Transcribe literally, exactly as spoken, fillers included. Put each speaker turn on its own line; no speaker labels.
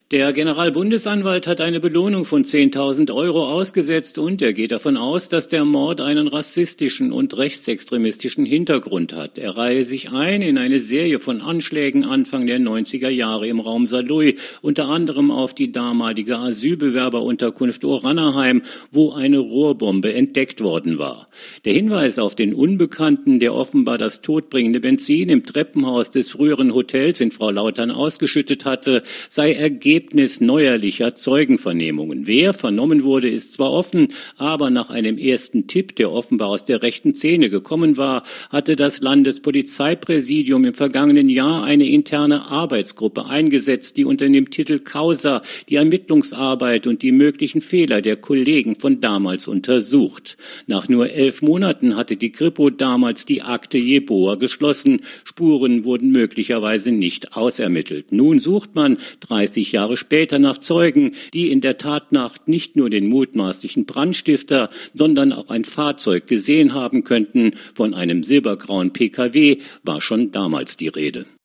Der Generalbundesanwalt hat eine Belohnung von zehntausend Euro ausgesetzt und er geht davon aus, dass der Mord einen rassistischen und rechtsextremistischen Hintergrund hat. Er reihe sich ein in eine Serie von Anschlägen Anfang der neunziger Jahre im Raum Saarlouis, unter anderem auf die damalige Asylbewerberunterkunft Orannaheim, wo eine Rohrbombe entdeckt worden war. Der Hinweis auf den Unbekannten, der offenbar das todbringende Benzin im Treppenhaus des früheren Hotels in Frau Lautern ausgeschüttet hatte, sei ergeben Ergebnis neuerlicher Zeugenvernehmungen. Wer vernommen wurde, ist zwar offen, aber nach einem ersten Tipp, der offenbar aus der rechten Szene gekommen war, hatte das Landespolizeipräsidium im vergangenen Jahr eine interne Arbeitsgruppe eingesetzt, die unter dem Titel Causa die Ermittlungsarbeit und die möglichen Fehler der Kollegen von damals untersucht. Nach nur elf Monaten hatte die Kripo damals die Akte Jeboa geschlossen. Spuren wurden möglicherweise nicht ausermittelt. Nun sucht man dreißig Jahre später nach Zeugen, die in der Tatnacht nicht nur den mutmaßlichen Brandstifter, sondern auch ein Fahrzeug gesehen haben könnten. Von einem silbergrauen P K W war schon damals die Rede.